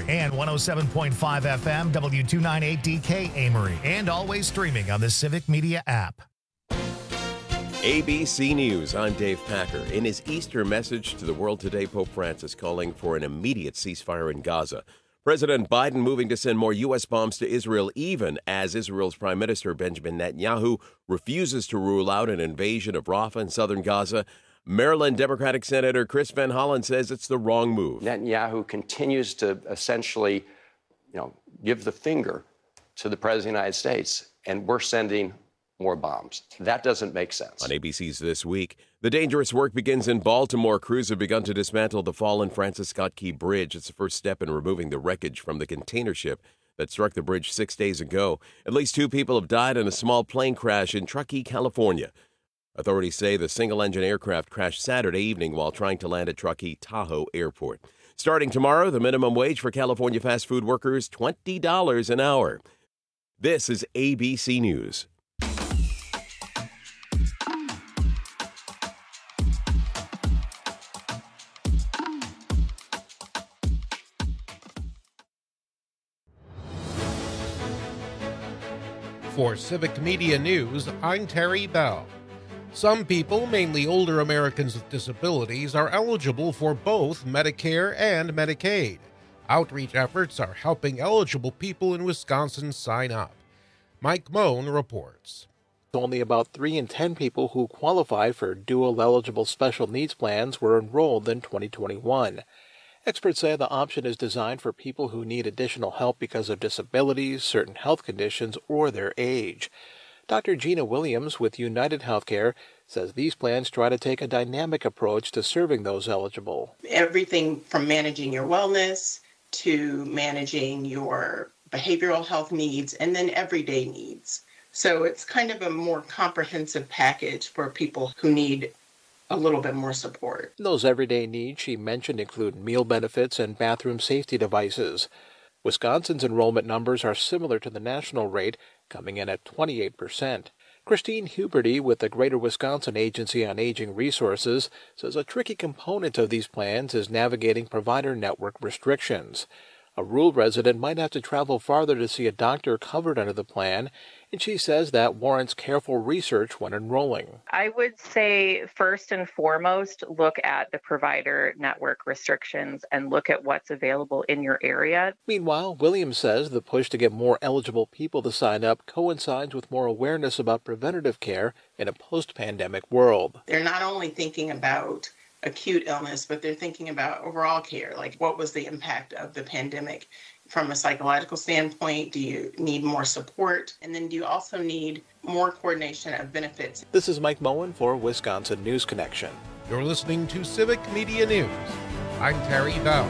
Amory and 107.5 FM W298DK Amory, and always streaming on the Civic Media app. ABC News, I'm Dave Packer. In his Easter message to the world today, Pope Francis calling for an immediate ceasefire in Gaza. President Biden moving to send more U.S. bombs to Israel, even as Israel's Prime Minister Benjamin Netanyahu refuses to rule out an invasion of Rafah in southern Gaza. Maryland Democratic Senator Chris Van Hollen says it's the wrong move. Netanyahu continues to essentially, give the finger to the President of the United States, and we're sending more bombs. That doesn't make sense. On ABC's This Week, the dangerous work begins in Baltimore. Crews have begun to dismantle the fallen Francis Scott Key Bridge. It's the first step in removing the wreckage from the container ship that struck the bridge 6 days ago. At least 2 people have died in a small plane crash in Truckee, California. Authorities say the single-engine aircraft crashed Saturday evening while trying to land at Truckee Tahoe Airport. Starting tomorrow, the minimum wage for California fast food workers, $20 an hour. This is ABC News. For Civic Media News, I'm Terry Bell. Some people, mainly older Americans with disabilities, are eligible for both Medicare and Medicaid. Outreach efforts are helping eligible people in Wisconsin sign up. Mike Moen reports. Only about 3 in 10 people who qualified for dual-eligible special needs plans were enrolled in 2021. Experts say the option is designed for people who need additional help because of disabilities, certain health conditions, or their age. Dr. Gina Williams with United Healthcare says these plans try to take a dynamic approach to serving those eligible. Everything from managing your wellness to managing your behavioral health needs and then everyday needs. So it's kind of a more comprehensive package for people who need a little bit more support. Those everyday needs she mentioned include meal benefits and bathroom safety devices. Wisconsin's enrollment numbers are similar to the national rate, coming in at 28%. Christine Huberty with the Greater Wisconsin Agency on Aging Resources says a tricky component of these plans is navigating provider network restrictions. A rural resident might have to travel farther to see a doctor covered under the plan, and she says that warrants careful research when enrolling. I would say first and foremost, look at the provider network restrictions and look at what's available in your area. Meanwhile, Williams says the push to get more eligible people to sign up coincides with more awareness about preventative care in a post-pandemic world. They're not only thinking about acute illness, but they're thinking about overall care, like what was the impact of the pandemic from a psychological standpoint? Do you need more support? And then do you also need more coordination of benefits? This is Mike Moen for Wisconsin News Connection. You're listening to Civic Media News. I'm Terry Bell.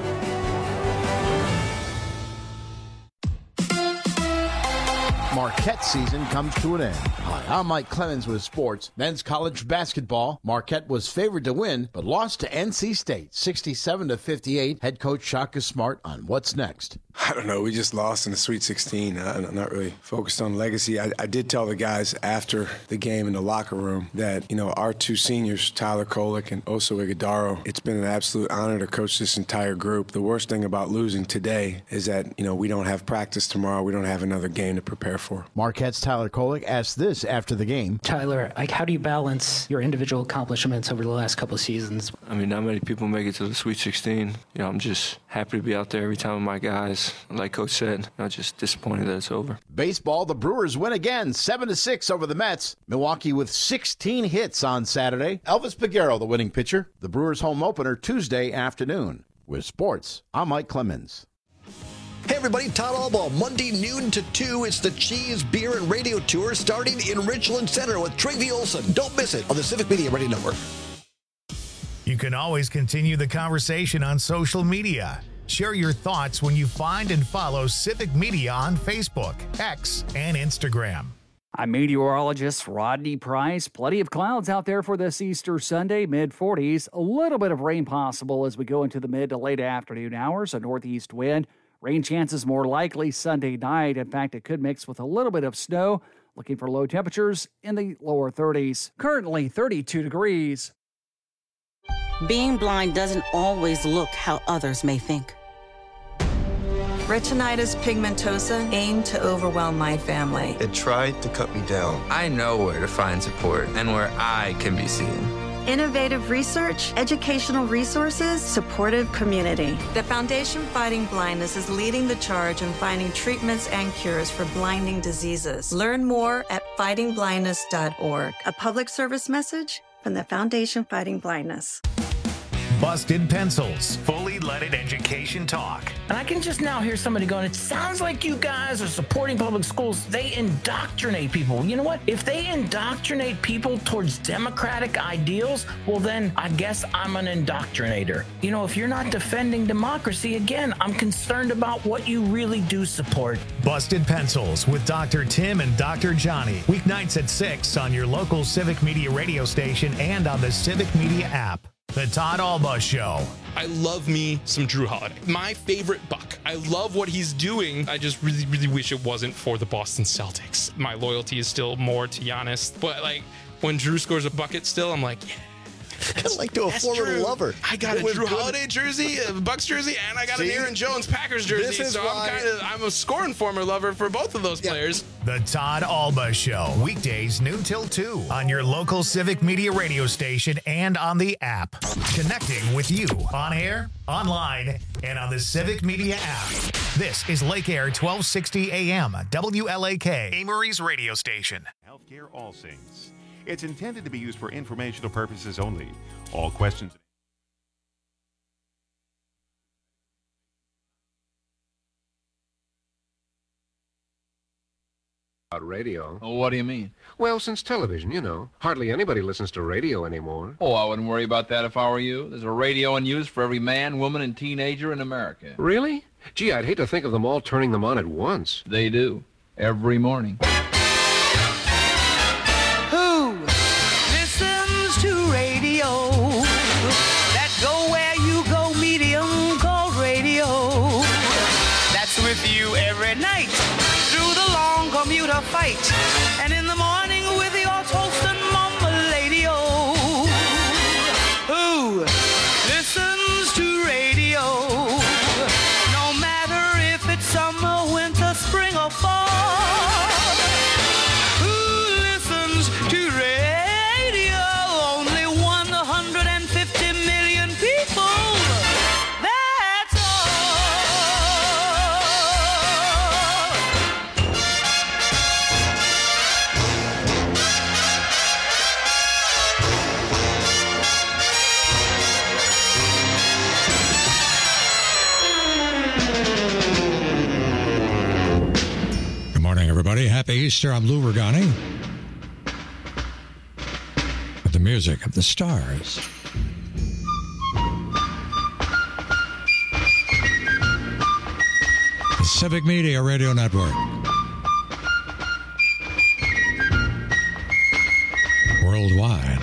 Marquette season comes to an end. Hi, I'm Mike Clemens with sports. Men's college basketball. Marquette was favored to win, but lost to NC State, 67-58. Head coach Shaka Smart on what's next. I don't know. We just lost in the Sweet 16. I'm not really focused on legacy. I did tell the guys after the game in the locker room that, our 2 seniors, Tyler Kolek and Oso Ighodaro, it's been an absolute honor to coach this entire group. The worst thing about losing today is that, we don't have practice tomorrow. We don't have another game to prepare for. Marquette's Tyler Kolek asked this after the game. Tyler, how do you balance your individual accomplishments over the last couple of seasons? Not many people make it to the Sweet 16. I'm just happy to be out there every time with my guys. Like Coach said, I'm just disappointed that it's over. Baseball, the Brewers win again, 7-6 over the Mets. Milwaukee with 16 hits on Saturday. Elvis Peguero, the winning pitcher. The Brewers home opener Tuesday afternoon. With sports, I'm Mike Clemens. Hey everybody, Todd Albaugh, Monday noon to 2. It's the Cheese, Beer, and Radio Tour starting in Richland Center with Travie Olson. Don't miss it on the Civic Media Radio Network. You can always continue the conversation on social media. Share your thoughts when you find and follow Civic Media on Facebook, X, and Instagram. I'm meteorologist Rodney Price. Plenty of clouds out there for this Easter Sunday, mid-40s. A little bit of rain possible as we go into the mid to late afternoon hours, a northeast wind. Rain chances more likely Sunday night. In fact, it could mix with a little bit of snow. Looking for low temperatures in the lower 30s. Currently 32 degrees. Being blind doesn't always look how others may think. Retinitis pigmentosa aimed to overwhelm my family. It tried to cut me down. I know where to find support and where I can be seen. Innovative research, educational resources, supportive community. The Foundation Fighting Blindness is leading the charge in finding treatments and cures for blinding diseases. Learn more at fightingblindness.org. A public service message from the Foundation Fighting Blindness. Busted Pencils, fully leaded education talk. And I can just now hear somebody going, it sounds like you guys are supporting public schools. They indoctrinate people. You know what? If they indoctrinate people towards democratic ideals, well, then I guess I'm an indoctrinator. You know, if you're not defending democracy, again, I'm concerned about what you really do support. Busted Pencils with Dr. Tim and Dr. Johnny. Weeknights at 6 on your local Civic Media radio station and on the Civic Media app. The Todd Alba Show. I love me some Drew Holiday. My favorite Buck. I love what he's doing. I just really, really wish it wasn't for the Boston Celtics. My loyalty is still more to Giannis. But, like, when Drew scores a bucket still, I'm like, yeah. Kind of like to a former lover. I got a Drew Holiday jersey, a Bucks jersey, and I got an Aaron Jones Packers jersey. So I'm a scoring former lover for both of those players. The Todd Alba Show. Weekdays noon till 2 on your local Civic Media radio station and on the app. Connecting with you on air, online, and on the Civic Media app. This is Lake Air 1260 AM, WLAK, Amory's radio station. Healthcare All Saints. It's intended to be used for informational purposes only. All questions. Radio. Oh, what do you mean? Well, since television, you know. Hardly anybody listens to radio anymore. Oh, I wouldn't worry about that if I were you. There's a radio in use for every man, woman, and teenager in America. Really? Gee, I'd hate to think of them all turning them on at once. They do. Every morning. Who listens to radio? That go where you go, medium called radio. That's with you every night through the long commuter fight, and in the morning with your toast and mama lady-o. Who listens to radio? No matter if it's summer, winter, spring, or fall. Who listens to radio? Only 150 million people. That's Good morning, everybody. Happy Easter. I'm Lou Ragani. With the music of the stars. The Civic Media Radio Network. Worldwide.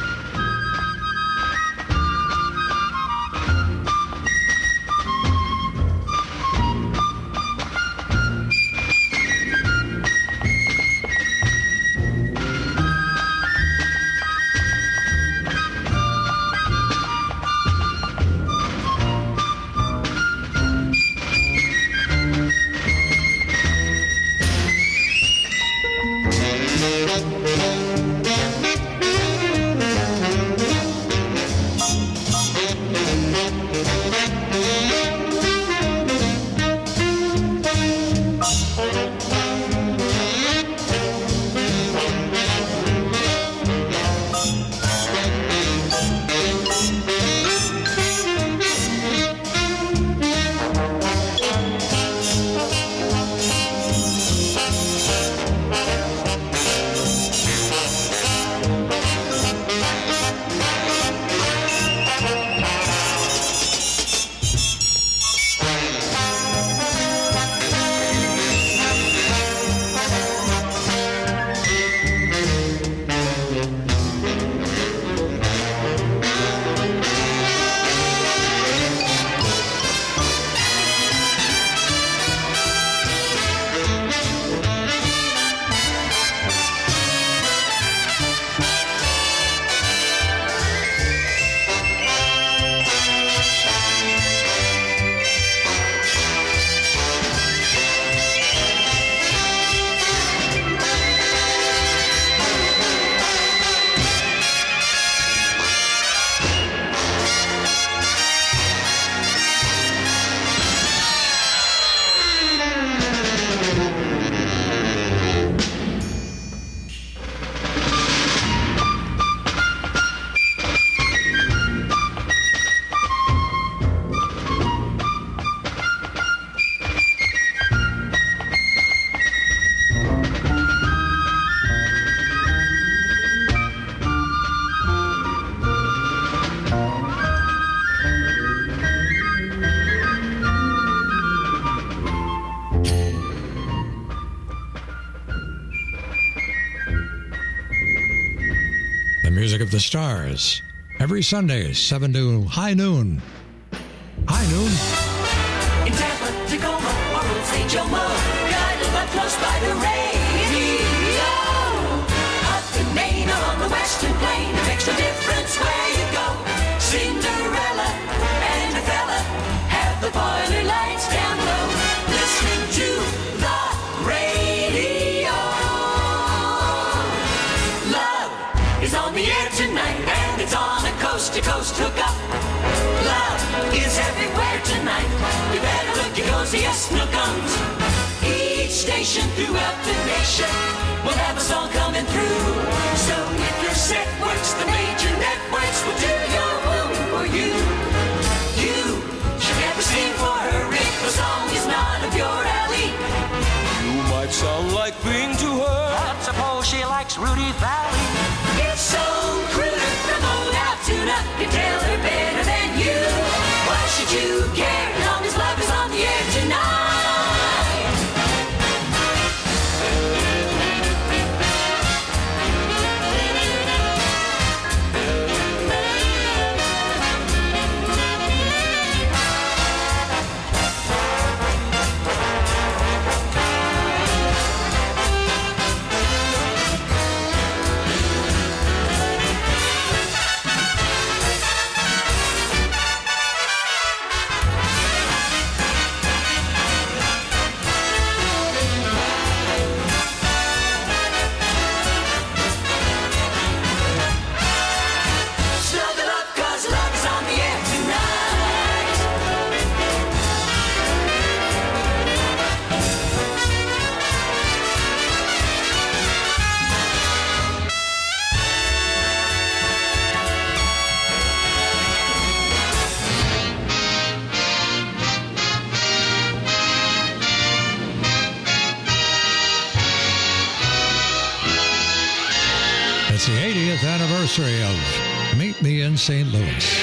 music of the stars. Every Sunday, 7 to high noon. High noon. In Tampa, Tacoma, or Old St. Jomo, guided up close by the radio. Up in Maine or on the Western Plain, it makes no difference where you go. Cinderella and a fella have the boiler lights down low, listening to the radio. Love is on the air tonight, and it's on a coast-to-coast hookup. Love is everywhere tonight. You better look your coziest nookums. Each station throughout the nation will have a song coming through. So if your set works, the major networks will do your wooing for you. You should never sing for her if the song is not up your alley. You might sound like Bing to her, but suppose she likes Rudy Valley. If so cruder from old Altoona can tell her better than you, why should you care as long as love is on the air tonight? It's the 80th anniversary of Meet Me in St. Louis.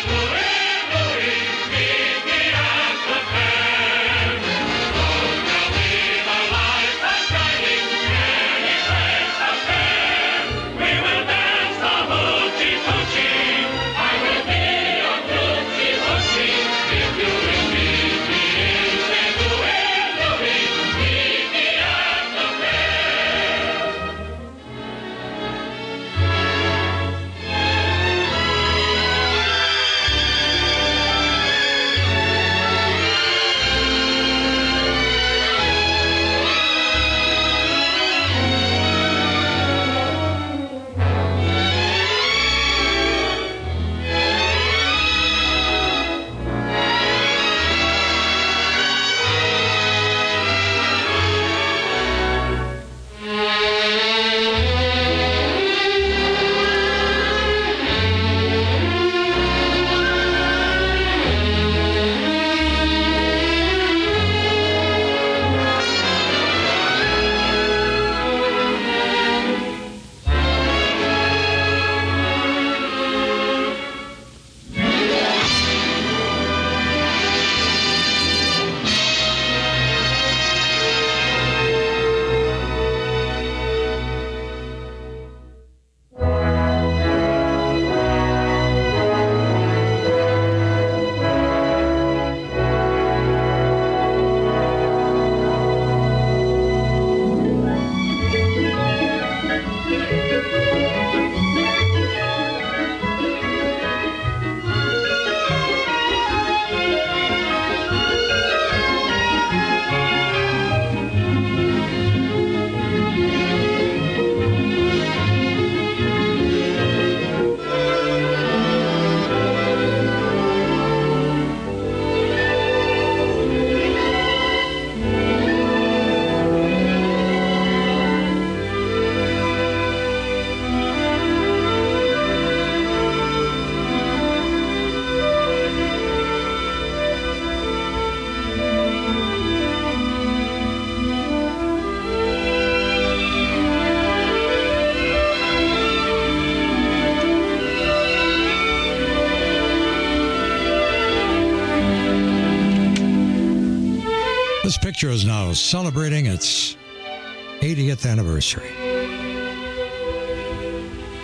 This picture is now celebrating its 80th anniversary.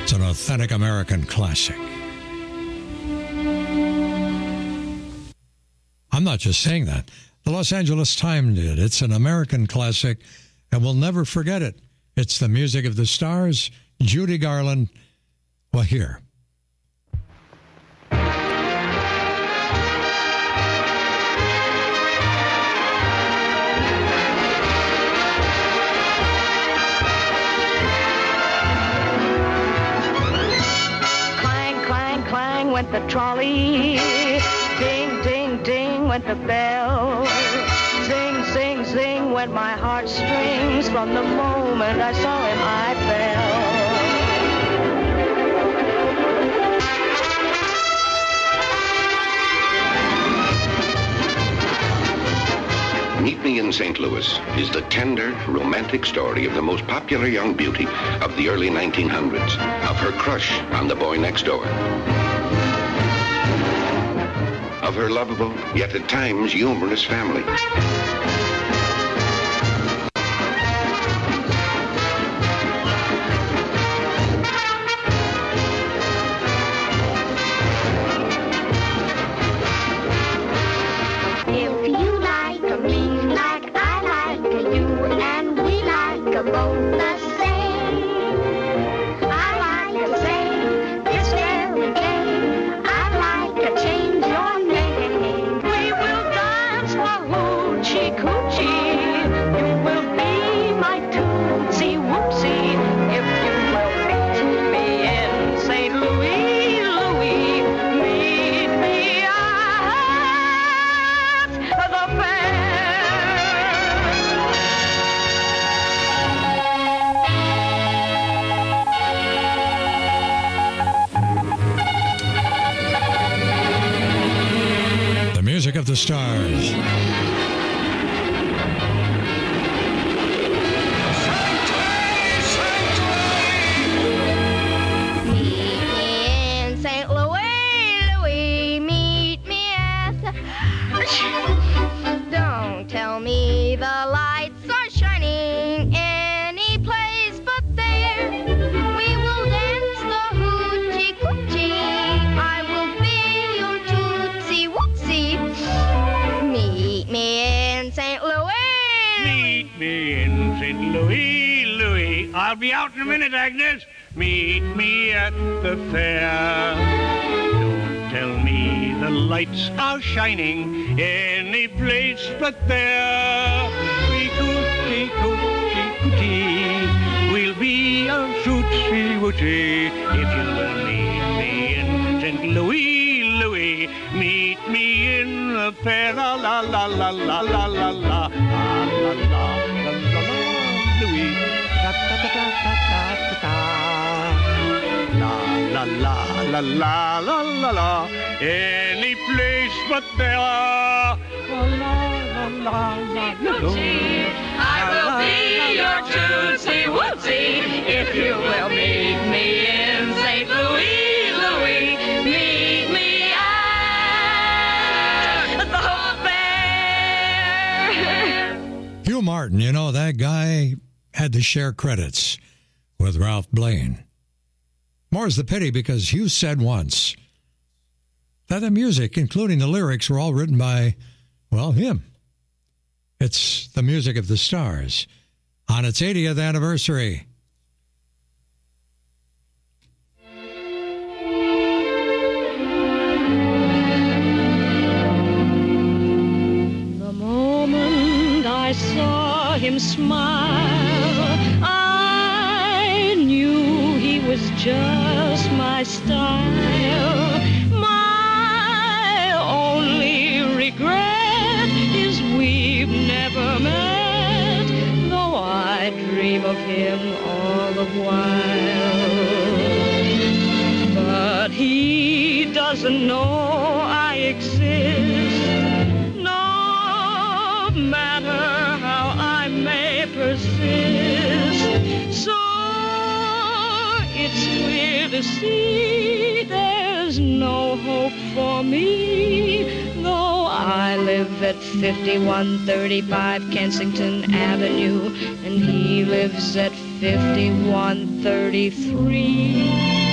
It's an authentic American classic. I'm not just saying that. The Los Angeles Times did. It's an American classic, and we'll never forget it. It's the music of the stars, Judy Garland. Well, here. Clang, clang, clang went the trolley. Ding, ding, ding went the bell. Zing, zing, zing went my heartstrings. From the moment I saw him, I fell. Meet Me in St. Louis is the tender, romantic story of the most popular young beauty of the early 1900s, of her crush on the boy next door. Of her lovable, yet at times humorous family. If you like me like I like you, and we like both the same, I like to say this very day, I'd like to change your name. We will dance for hoochie coochie. You will be my tootsie whoopsie. If you will meet me in St. Louis, Louis, meet me at the fair. The music of the stars. In St. Louis, Louis, meet me at the... Don't tell me the lights are shining any place but there. We will dance the hoochie coochie. I will be your tootsie whoopsie. Meet me in St. Louis. Meet me in St. Louis, Louis. I'll be out in a minute, Agnes. Meet me at the fair. Don't tell me the lights are shining any place but there. We coochie, coochie, coochie. We'll be a tootsie woochie if you will meet me in St. Louis, Louis. Meet me in the fair. La la la la la la la la la la la la la Louis. Da da da da da da da. La la la la la la la la. Any place but there. La la la la la la. I will be your tootsie whoopsie if you will meet me in St. Louis, Louis. Meet me at the fair. Hugh Martin, you know, that guy had to share credits with Ralph Blaine. More's the pity, because Hugh said once that the music, including the lyrics, were all written by, well, him. It's the music of the stars on its 80th anniversary. The moment I saw him smile, I knew he was just my style. My only regret is we've never met, though I dream of him all the while. But he doesn't know I exist, no matter how I may persist. So it's clear to see there's no hope for me, though I live at 5135 Kensington Avenue, and he lives at 5133.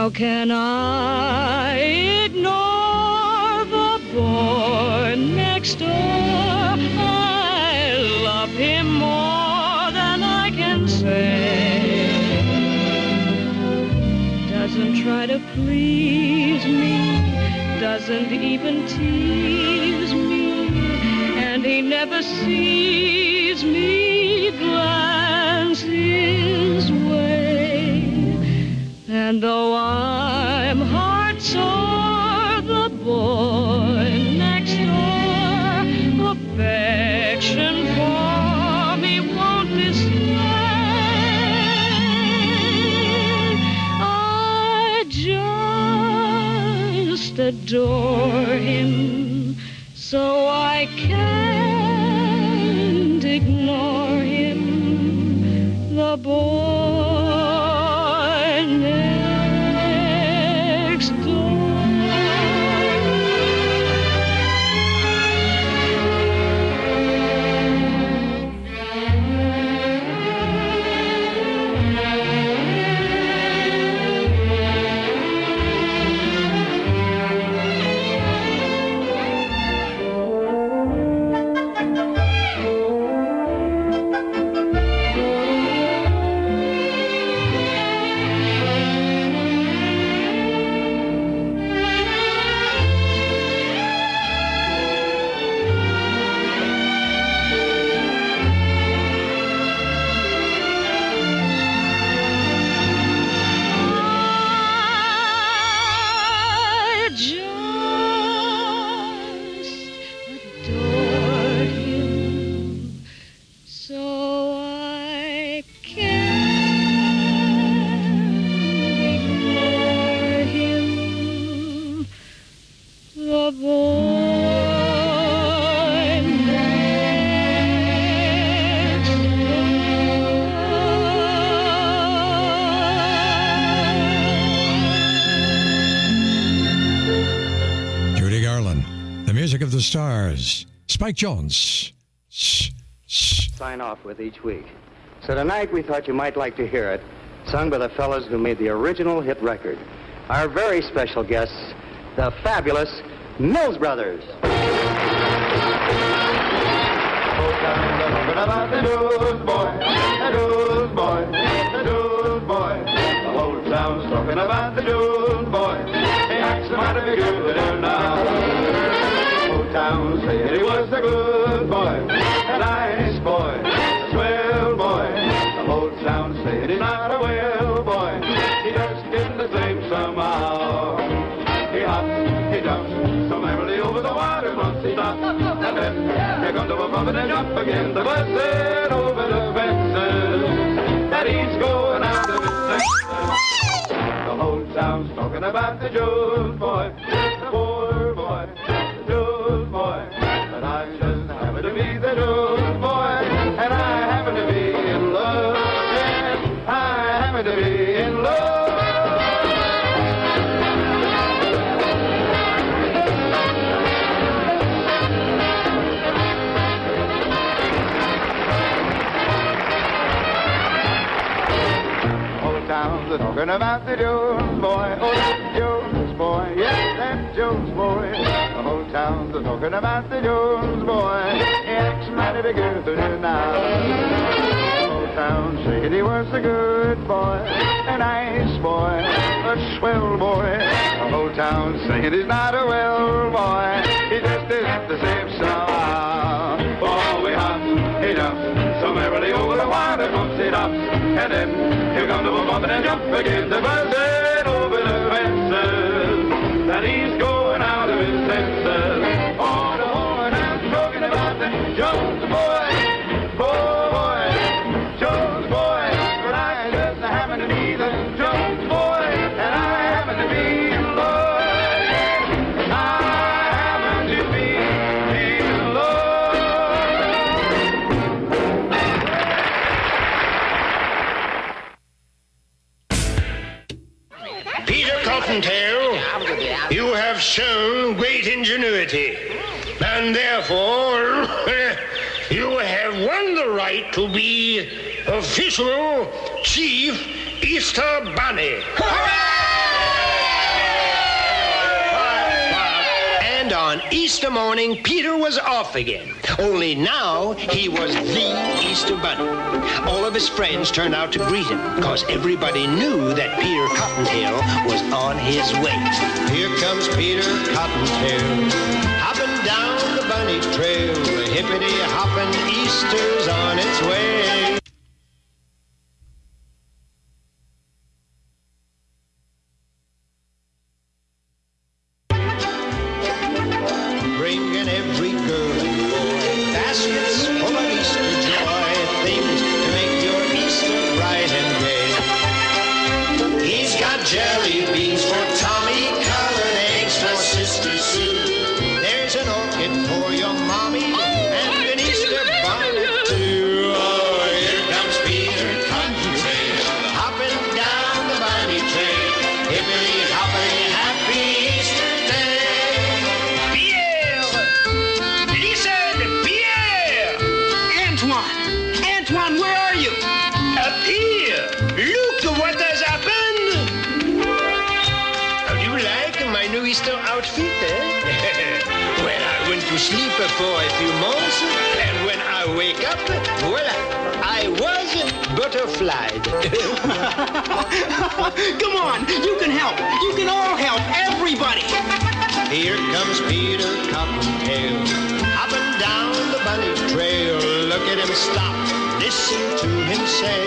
How can I ignore the boy next door? I love him more than I can say. Doesn't try to please me, doesn't even tease me, and he never sees me glance his way. And though I'm heart sore, the boy next door, affection for me won't display. I just adore him, so I can't ignore him, the boy next door. Of the Stars, Spike Jones. Sign off with each week. So tonight we thought you might like to hear it, sung by the fellas who made the original hit record. Our very special guests, the fabulous Mills Brothers. The whole town's talking about the Jones boy. He acts mighty good now. Town said he was a good boy, a nice boy, a swell boy. The whole town said he's not a well boy. He just isn't the same somehow. He hops, he jumps, so merrily over the water once he stops. And then here comes the bump and jump again. The bus said over the fences that he's going out of his senses. The whole town's talking about the Jones boy, the poor boy. But I just happen to be the Jones boy, and I happen to be in love. Yes, I happen to be in love. All the towns are talking about the Jones boy, oh, that Jones boy, yes, that Jones boy. The whole town's are talking about the Jones boy. He acts mighty good now. The whole town saying he was a good boy, a nice boy, a swell boy. The whole town saying he's not a well boy. He just isn't the same somehow. Oh, we hop, he jumps, so merrily over the water bumps he hops. And then here comes the bump and jump again. The buzzing over the fences that he's going out of his senses. Oh, the whole town's talking about the Jones boy, boy, Jones boy. But I just happen to be the Jones boy, and I happen to be in love. I happen to be in love. Peter Cottontail, you have shown great ingenuity, and therefore you have won the right to be official Chief Easter Bunny. Hooray! on Easter morning, Peter was off again. Only now he was the Easter Bunny. All of his friends turned out to greet him, because everybody knew that Peter Cottontail was on his way. Here comes Peter Cottontail, hopping down the bunny trail. The hippity-hopping Easter's on its way. Bringing every girl and boy baskets full of Easter joy, things to make your Easter bright and gay. He's got jelly beans for Tommy, colored eggs for Sister Sue. There's an orchid for your mommy, and an Easter bonnet too. Oh, here comes Peter Cottontail, hopping down the bunny trail. Hippity-hoppity, happy Easter day. Pierre! Listen, Pierre! Antoine, where are you? Up here! Look what has happened! How do you like my new Easter outfit, eh? Well, I went to sleep for a few months, and when I wake up, voila, I was butterflied. Come on, you can help. You can all help. Everybody. Here comes Peter Cottontail, hopping down the bunny trail. Look at him stop, listen to him say.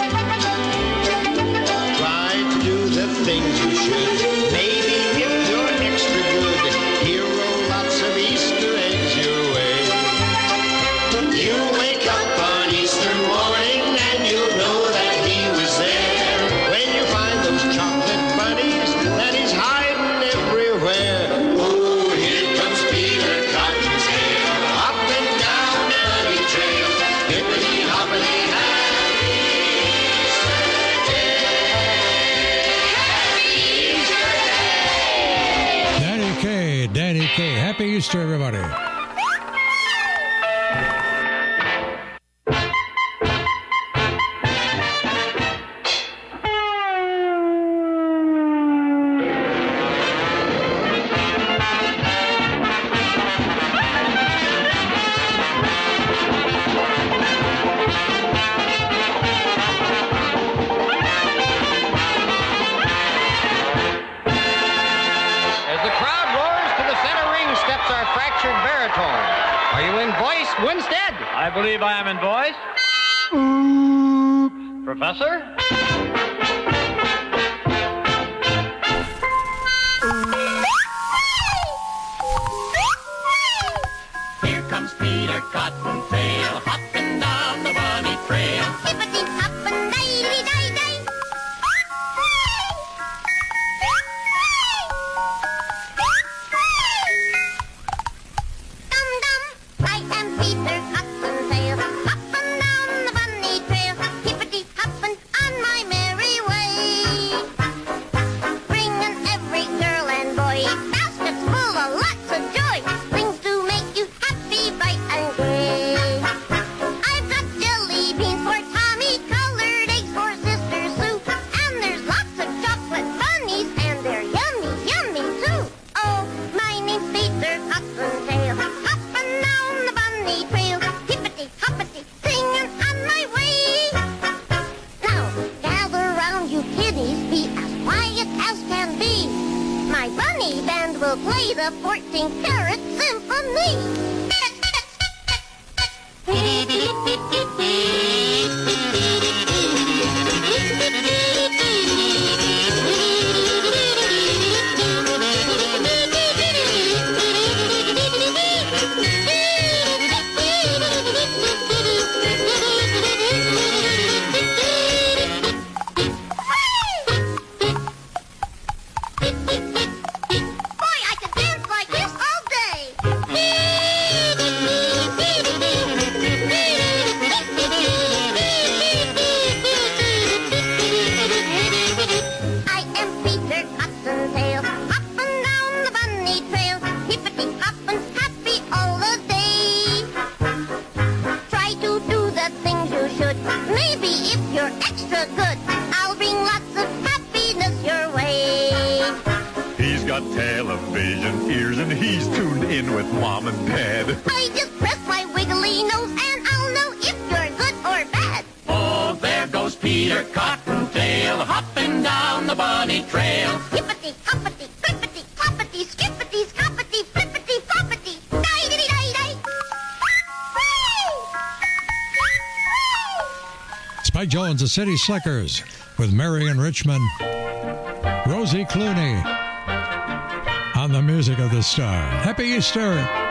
Try to do the things you should. Maybe if you're extra good, here roll lots of Easter eggs your way. You wake up on Easter morning and you'll know that he was there. When you find those chocolate bunnies that he's hiding everywhere. Oh, here comes Peter Cottontail, hopping down the bunny trail. Hippity-hoppity, happy Easter day. Happy Easter day. Danny K. Happy Easter, everybody. As the crowd roars to the center ring steps our fractured baritone. Are you in voice, Winstead? I believe I am in voice. Professor? Here comes Peter Cottontail, hopping down the bunny trail. Hippity-hoppin', day-day-day. Dum-dum, I am Peter Cottontail, hopping down the bunny trail. Hippity-hoppin' on my merry way. Bringing every girl and boy baskets full of lots of joy. Things to make you happy, bright and gay. I've got jelly beans for Tommy, colored eggs for Sister Sue, and there's lots of chocolate bunnies, and they're yummy, yummy too. Oh, my name's Peter Cottontail, hopping down the bunny trail, hippity-hoppity, singing on my way. Now, gather round, you kiddies, be as quiet as can be. My bunny band will play the 14-karat symphony. Boy, I could dance like this all day. with Mom and Dad. I just press my wiggly nose and I'll know if you're good or bad. Oh, there goes Peter Cottontail, hopping down the bunny trail. Hippity, hoppity, crippity, cloppity, skippity, scoppity, flippity, floppity, die-diddy-die-die. Spike Jones, the City Slickers, with Marion Richmond, Rosie Clooney, on the music of the star. Happy Easter!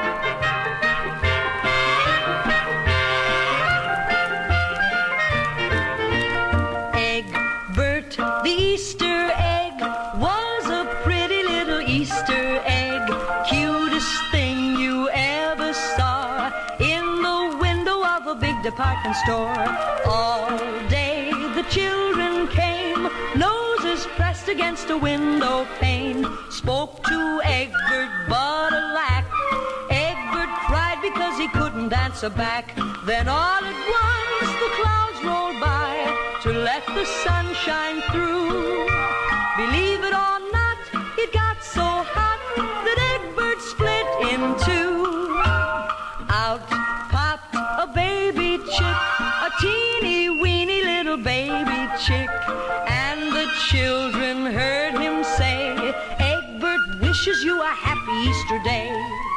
Egbert, the Easter egg, was a pretty little Easter egg. Cutest thing you ever saw in the window of a big department store. All day the children came, noses pressed against a window pane. Spoke to Egbert, but alack, Egbert cried because he couldn't answer back. Then all at once the clouds rolled by to let the sun shine through. Believe it or not, it got so hot that Egbert split in two. Out popped a baby chick, a teeny weeny little baby chick, and the children heard him say, Egbert wishes you a happy Easter day.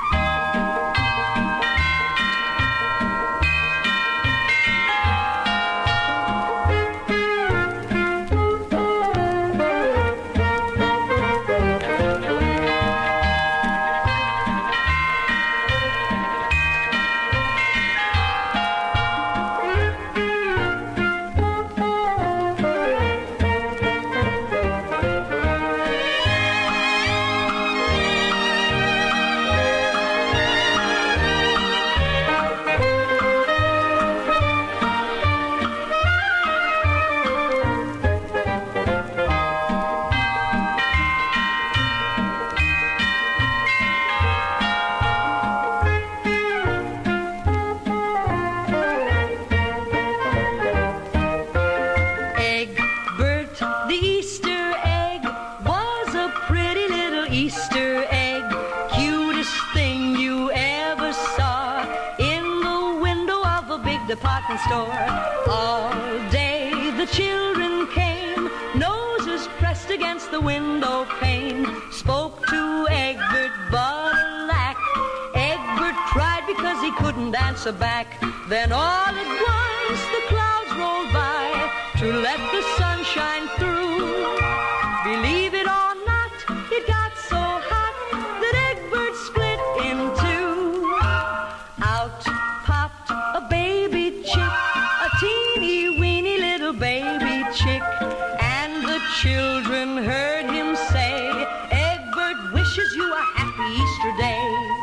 Department store. All day the children came, noses pressed against the window pane. Spoke to Egbert, but alack, Egbert cried because he couldn't answer back. Then all at once the clouds rolled by to let the sun shine through. Believe it or not, it got so hot that Egbert split in two. Out popped a baby chick, a teeny weeny little baby chick, and the children heard him say, Egbert wishes you a happy Easter day.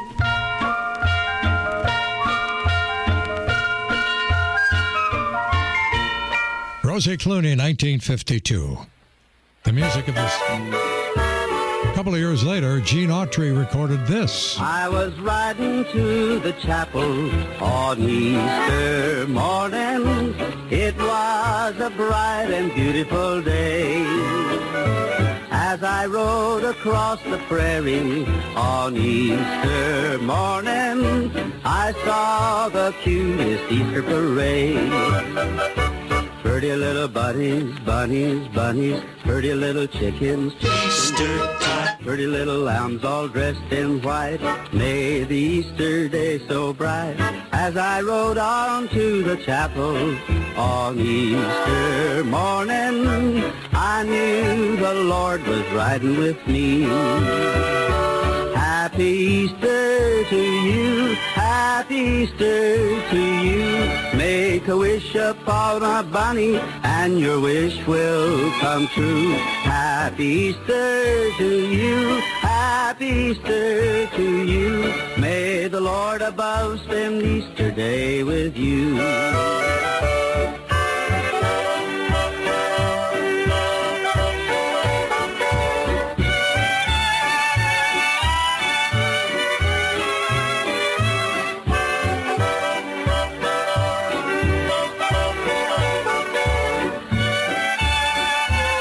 Rosie Clooney, 1952. The music of this. A couple of years later, Gene Autry recorded this. I was riding to the chapel on Easter morning. It was a bright and beautiful day. As I rode across the prairie on Easter morning, I saw the cutest Easter parade. Pretty little bunnies, bunnies, bunnies, pretty little chickens, Easter time. Pretty little lambs all dressed in white, made the Easter day so bright. As I rode on to the chapel on Easter morning, I knew the Lord was riding with me. Happy Easter to you, happy Easter to you. Make a wish upon a bunny and your wish will come true. Happy Easter to you, happy Easter to you. May the Lord above spend Easter day with you.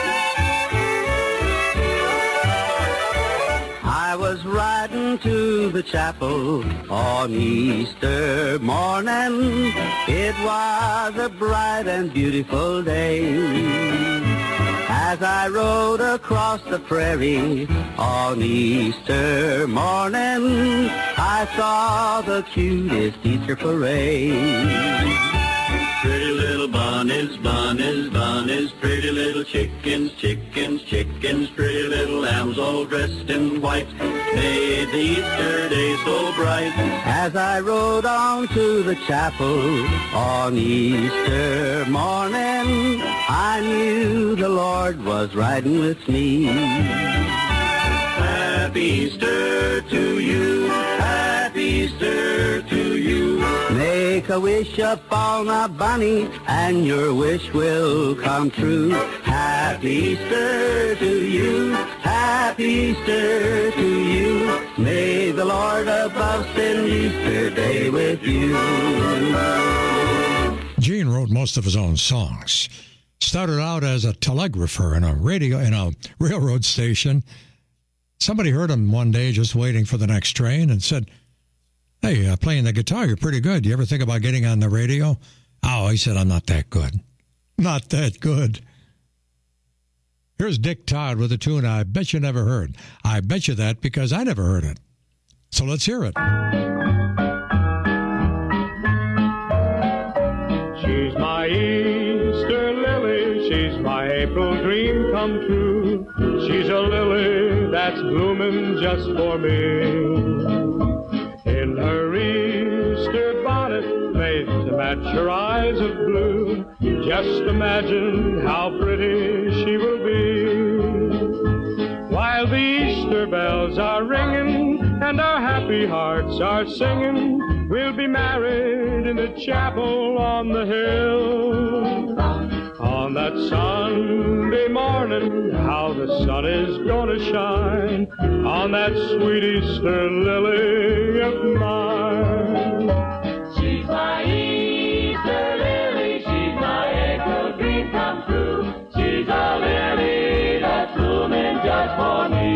To the chapel on Easter morning. It was a bright and beautiful day. As I rode across the prairie on Easter morning, I saw the cutest Easter parade. Pretty little bunnies, bunnies, bunnies, pretty little chickens, chickens, chickens, pretty little lambs all dressed in white, made the Easter day so bright. As I rode on to the chapel on Easter morning, I knew the Lord was riding with me. Happy Easter to you, Happy Easter to you. Make a wish upon a bunny and your wish will come true. Happy Easter to you, Happy Easter to you. May the Lord above spend Easter day with you. Gene wrote most of his own songs. Started out as a telegrapher in a railroad station. Somebody heard him one day just waiting for the next train and said, "Hey, playing the guitar, you're pretty good. You ever think about getting on the radio?" Oh, he said, "I'm not that good." Not that good. Here's Dick Todd with a tune I bet you never heard. I bet you that because I never heard it. So let's hear it. She's my Easter lily, she's my April dream come true. She's a lily that's blooming just for me. In her Easter bonnet, made to match her eyes of blue, just imagine how pretty she will be. While the Easter bells are ringing and our happy hearts are singing, we'll be married in the chapel on the hill. On that Sunday morning, how the sun is gonna shine on that sweet Easter lily of mine. She's my Easter lily, she's my April dream come true. She's a lily that's blooming just for me.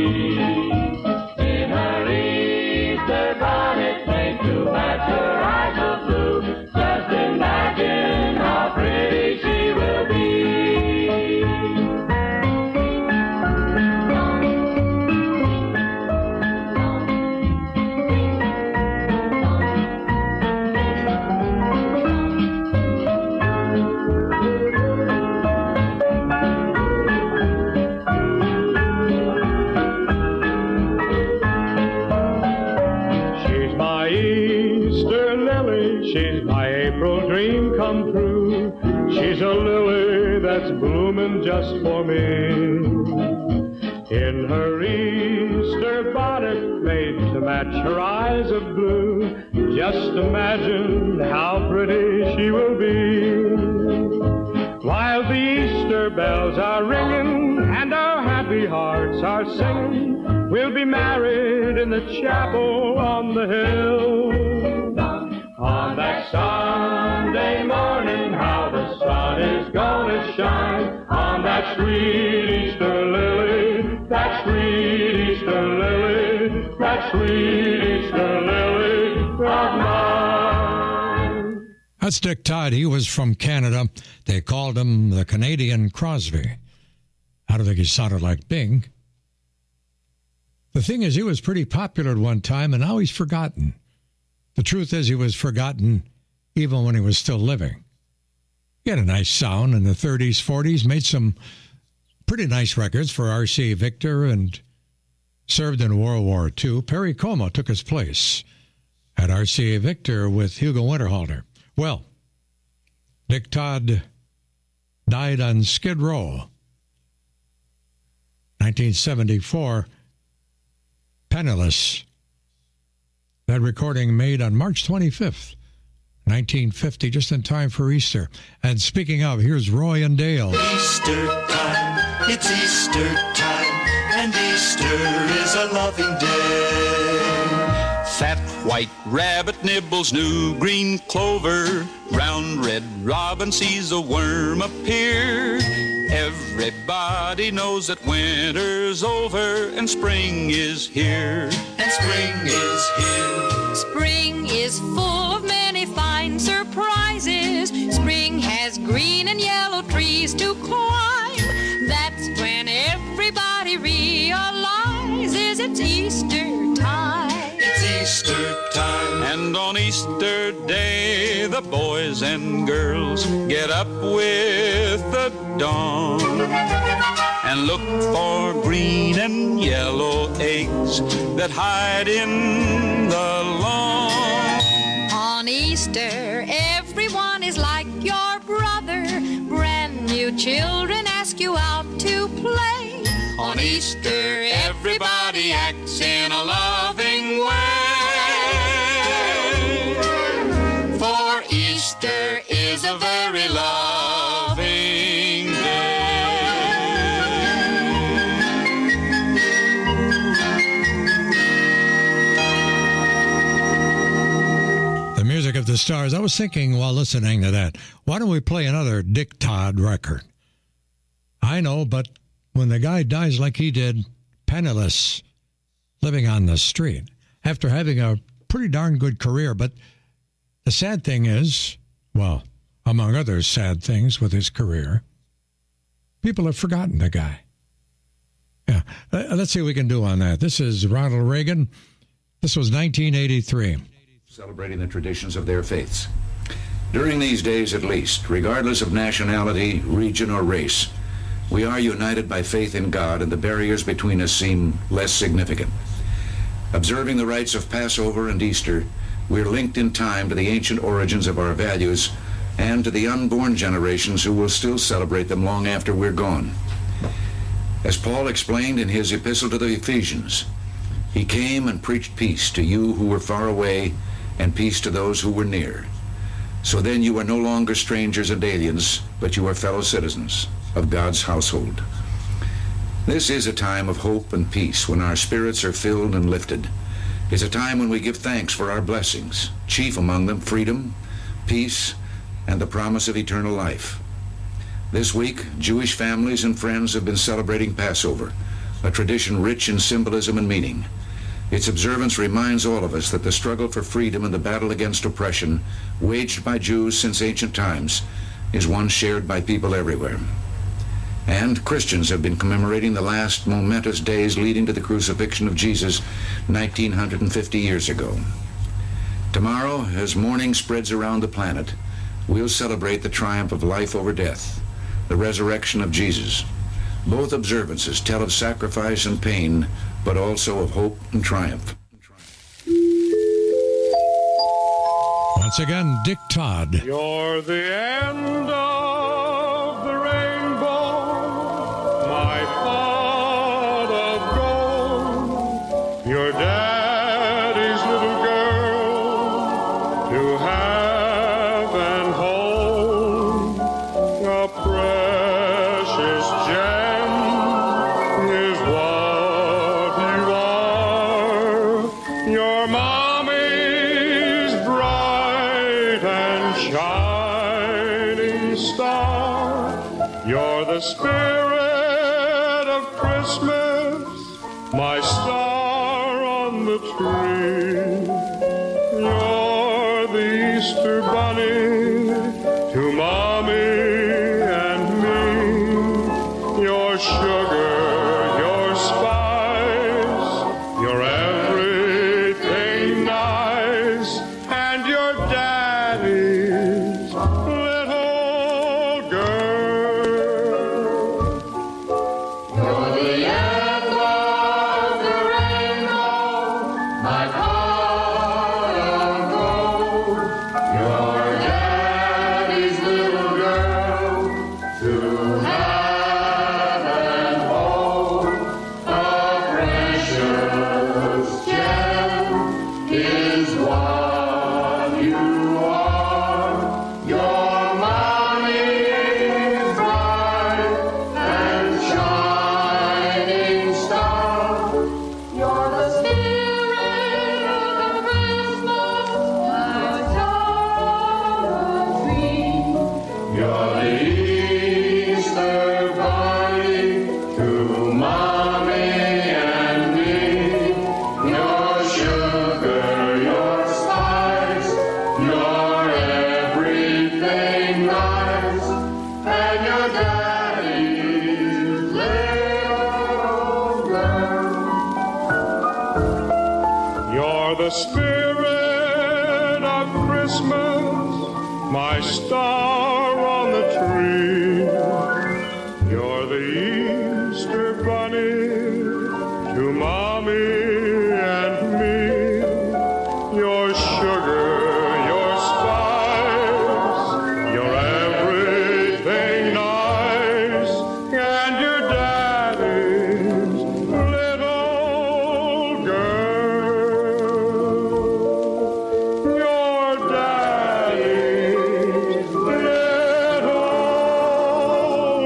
In her Easter bonnet, made to match her eyes of blue, just imagine how pretty she will be. She's my April dream come true. She's a lily that's blooming just for me. In her Easter bonnet, made to match her eyes of blue, just imagine how pretty she will be. While the Easter bells are ringing and our happy hearts are singing, we'll be married in the chapel on the hill. On that Sunday morning, how the sun is gonna shine on that sweet Easter lily, that sweet Easter lily, that sweet Easter lily of mine. That's Dick Todd. He was from Canada. They called him the Canadian Crosby. I don't think he sounded like Bing. The thing is, he was pretty popular at one time, and now he's forgotten. The truth is, he was forgotten even when he was still living. He had a nice sound in the 30s, 40s, made some pretty nice records for R.C. Victor, and served in World War II. Perry Como took his place at R.C. Victor with Hugo Winterhalter. Well, Dick Todd died on Skid Row, 1974, penniless. That recording made on March 25th, 1950, just in time for Easter. And speaking of, here's Roy and Dale. Easter time, it's Easter time, and Easter is a loving day. Fat white rabbit nibbles new green clover, round red robin sees a worm appear. Everybody knows that winter's over and spring is here. And spring is here. Spring is full of many fine surprises. Spring has green and yellow trees to climb. That's when everybody realizes it's Easter time. It's Easter time. And on Easter Day, the boys and girls get up with the dawn and look for green and yellow eggs that hide in the lawn. On Easter, everyone is like your brother. Brand new children ask you out to play. On Easter, everybody acts in a loving way. For Easter is a very loving The music of the stars. I was thinking while listening to that, why don't we play another Dick Todd record? I know, but when the guy dies like he did, penniless, living on the street, after having a pretty darn good career, but the sad thing is, well, among other sad things with his career, people have forgotten the guy. Yeah, let's see what we can do on that. This is Ronald Reagan. This was 1983. Celebrating the traditions of their faiths. During these days, at least, regardless of nationality, region, or race, we are united by faith in God, and the barriers between us seem less significant. Observing the rites of Passover and Easter, we're linked in time to the ancient origins of our values and to the unborn generations who will still celebrate them long after we're gone. As Paul explained in his epistle to the Ephesians, he came and preached peace to you who were far away and peace to those who were near. So then you are no longer strangers and aliens, but you are fellow citizens of God's household. This is a time of hope and peace when our spirits are filled and lifted. It's a time when we give thanks for our blessings, chief among them freedom, peace, and the promise of eternal life. This week, Jewish families and friends have been celebrating Passover, a tradition rich in symbolism and meaning. Its observance reminds all of us that the struggle for freedom and the battle against oppression, waged by Jews since ancient times, is one shared by people everywhere. And Christians have been commemorating the last momentous days leading to the crucifixion of Jesus 1950 years ago. Tomorrow, as morning spreads around the planet, we'll celebrate the triumph of life over death, the resurrection of Jesus. Both observances tell of sacrifice and pain, but also of hope and triumph. Once again, Dick Todd. You're the end of the rainbow, my pot of gold. Your daddy's little girl to have and hold. A precious gem is what you are. Your mommy's bright and shining star. You're the spirit of Christmas, my star on the tree. You're the Easter bunny to mommy and me. Your sugar, your spice, your everything nice, and your daddy's little girl. You're the end of the rainbow, my pot of gold. Your You're everything nice, and your daddy's little girl. You're the spirit of Christmas, my star on the tree. You're the Easter bunny to Mommy and me. Your sugar, your spice, you're everything nice, and your daddy's little girl. Your daddy's little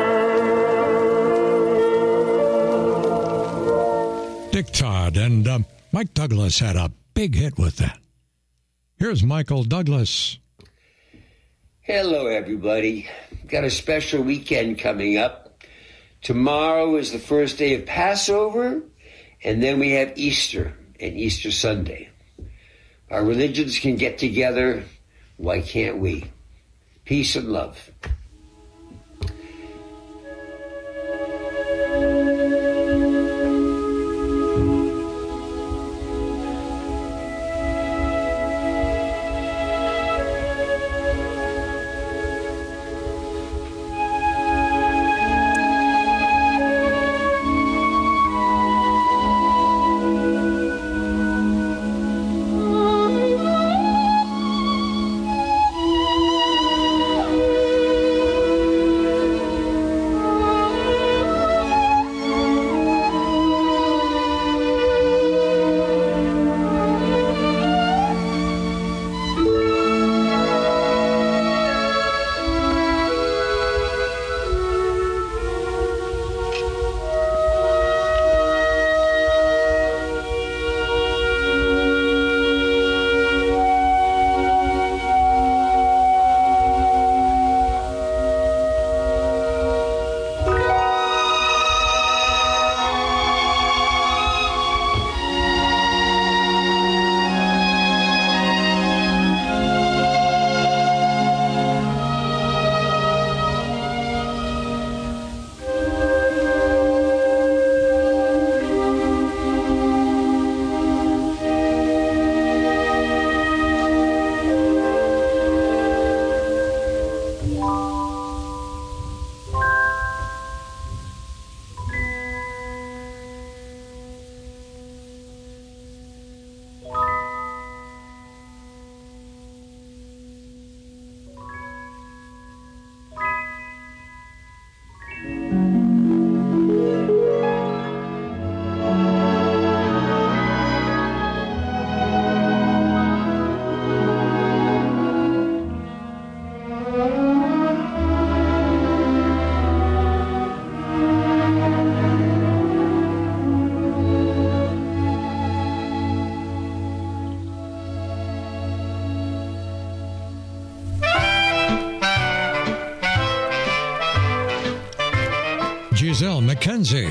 girl. Dick Todd and Mike Douglas had a big hit with that. Here's Michael Douglas. Hello, everybody. Got a special weekend coming up. Tomorrow is the first day of Passover, and then we have Easter and Easter Sunday. Our religions can get together. Why can't we? Peace and love. Giselle McKenzie.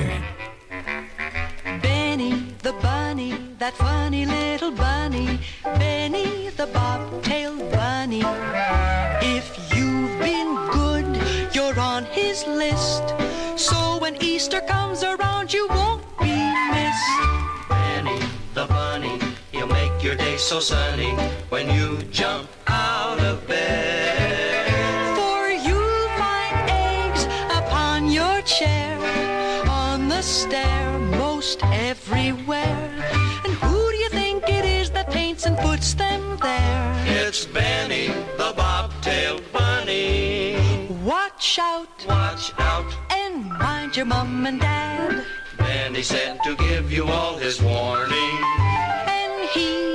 Benny the bunny, that funny little bunny, Benny the bobtailed bunny. If you've been good, you're on his list. So when Easter comes around, you won't be missed. Benny the bunny, he'll make your day so sunny when you jump out of bed. For you'll find eggs upon your chair, on the stair, most everywhere. And who do you think it is that paints and puts them there? It's Benny the bobtailed bunny. Watch out, and mind your mom and dad. Benny said to give you all his warning. And he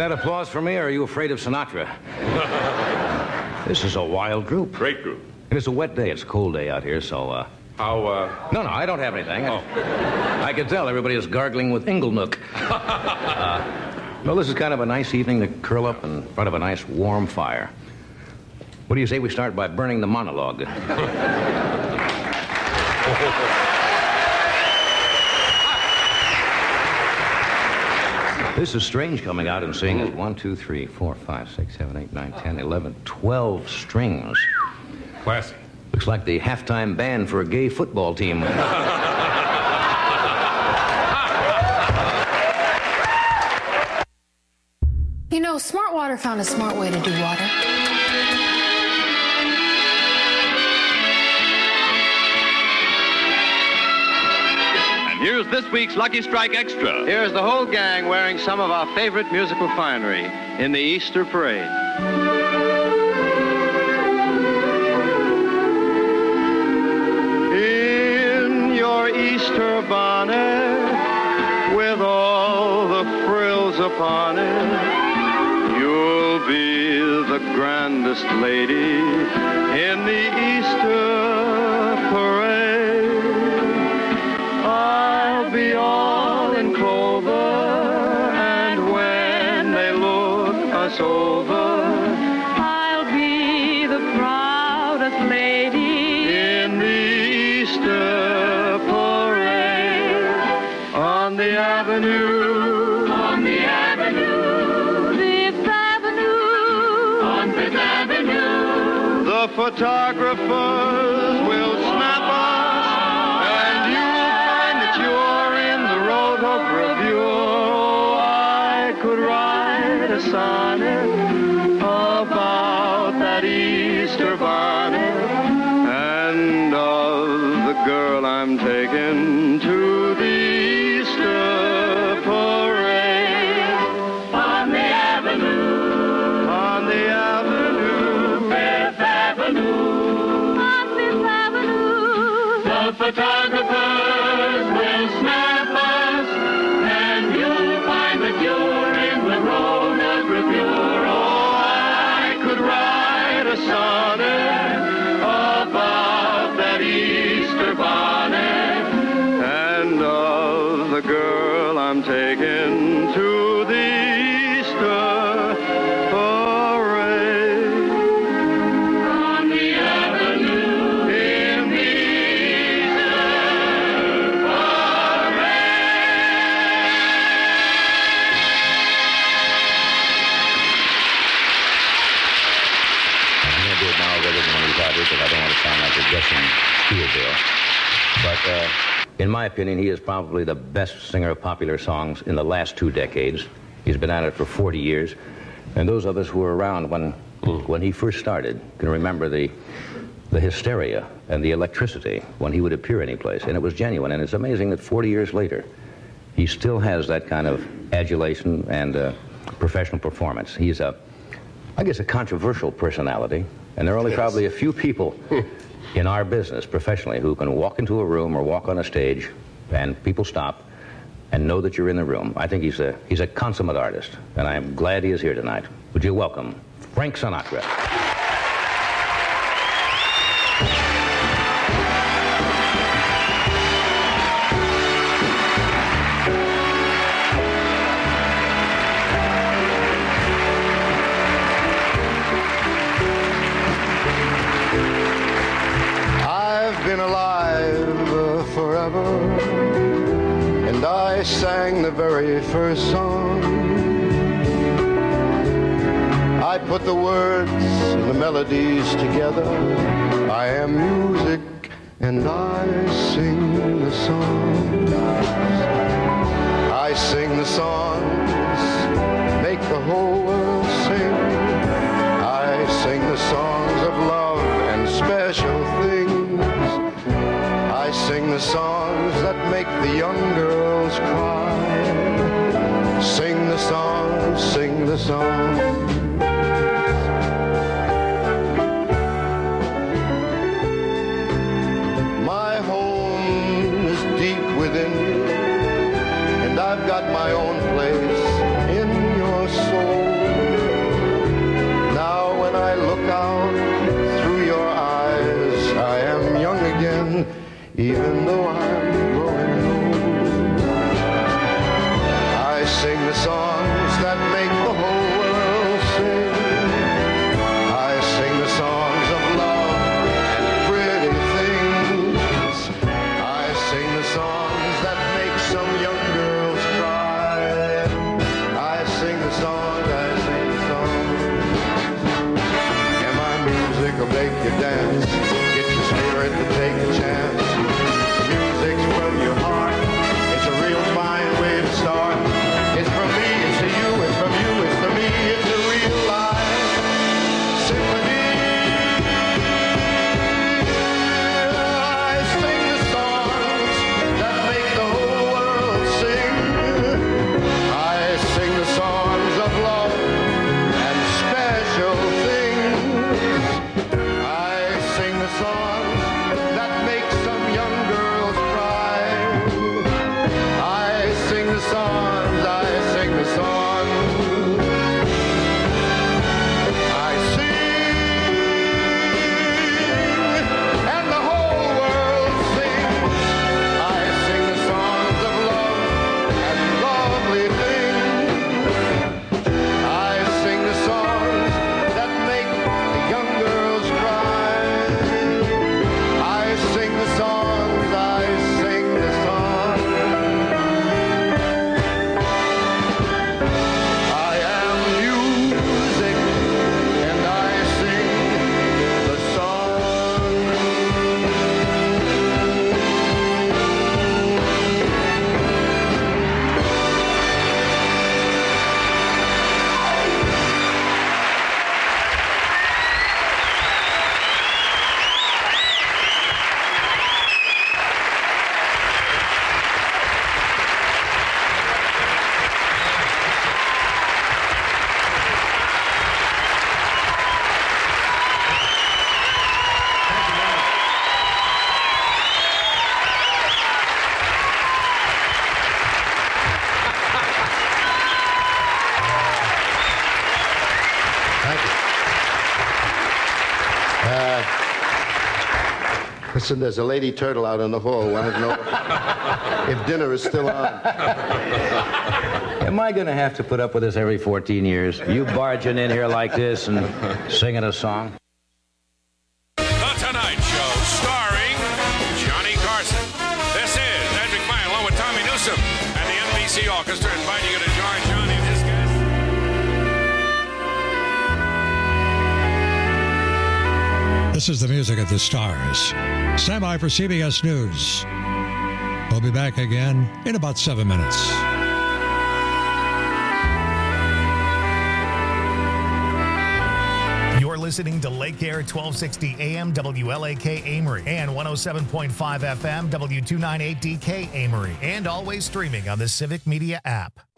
that applause for me, or are you afraid of Sinatra? This is a wild group. Great group. It is a wet day. It's a cold day out here, so, No, I don't have anything. Oh. I can tell everybody is gargling with Inglenook. Well, this is kind of a nice evening to curl up in front of a nice warm fire. What do you say we start by burning the monologue? This is strange coming out and seeing it. 1, 2, 3, 4, 5, 6, 7, 8, 9, 10, 11, 12 strings. Classy. Looks like the halftime band for a gay football team. You know, Smart Water found a smart way to do water. Here's this week's Lucky Strike Extra. Here's the whole gang wearing some of our favorite musical finery in the Easter Parade. In your Easter bonnet, with all the frills upon it, you'll be the grandest lady in the Easter Parade. I'll be all in clover, and when they look us over, I'll be the proudest lady in the Easter Parade. On the avenue, Fifth Avenue, on Fifth Avenue, the photographers will snap us, and you'll find that you're in the rotogravure. Oh, I could write a sonnet about that Easter bonnet and of the girl I'm taking to the Easter Parade. On the avenue, Fifth Avenue, on Fifth Avenue, the photographers will snap us, and you'll find that you're in the rotogravure. Oh, I could write a sonnet about that Easter bonnet and of the girl I'm taking to the Easter Parade. On the avenue, in the Easter I'm going to do it now rather than when he's out here because I don't want to sound like a guessing steel bill. But in my opinion, he is probably the best singer of popular songs in the last 2 decades. He's been at it for 40 years. And those of us who were around when he first started can remember the hysteria and the electricity when he would appear any place. And it was genuine. And it's amazing that 40 years later, he still has that kind of adulation and professional performance. He's I guess, a controversial personality, and there are only probably a few people in our business professionally who can walk into a room or walk on a stage and people stop and know that you're in the room. I think he's a consummate artist, and I'm glad he is here tonight. Would you welcome Frank Sinatra? Been alive forever, and I sang the very first song. I put the words and the melodies together. I am music, and I sing the songs. I sing the songs, make the whole world sing. I sing the songs of love and special things. I sing the songs that make the young girls cry. Sing the songs, sing the songs. My home is deep within you, and I've got my own place in your soul. even though I'm growing old. I sing the songs that make the whole world sing. I sing the songs of love and pretty things. I sing the songs that make some young girls cry. I sing the songs, I sing the songs. And my music will make you dance, get your spirit to take a chance. Music's from your heart, it's a real fine way to start. It's from me, it's to you, it's from you, it's to me, it's a real life symphony. I sing the songs that make the whole world sing. I sing the songs of love and special things. I sing the songs that make some young girls cry. I sing the songs, I sing the songs. I sing, and the whole world sings. I sing the songs of love and lovely things. I sing the songs that make the young girls cry. I sing the songs, I sing the songs. I am music, and I sing the songs. Listen, there's a lady turtle out in the hall. Want to know if dinner is still on. Am I going to have to put up with this every 14 years? You barging in here like this and singing a song? The Tonight Show, starring Johnny Carson. This is Ed McMahon, along with Tommy Newsom and the NBC Orchestra, inviting you to join Johnny and his guests. This is the music of the stars. Stand by for CBS News. We'll be back again in about 7 minutes. You're listening to Lake Air 1260 AM WLAK Amory and 107.5 FM W298DK Amory, and always streaming on the Civic Media app.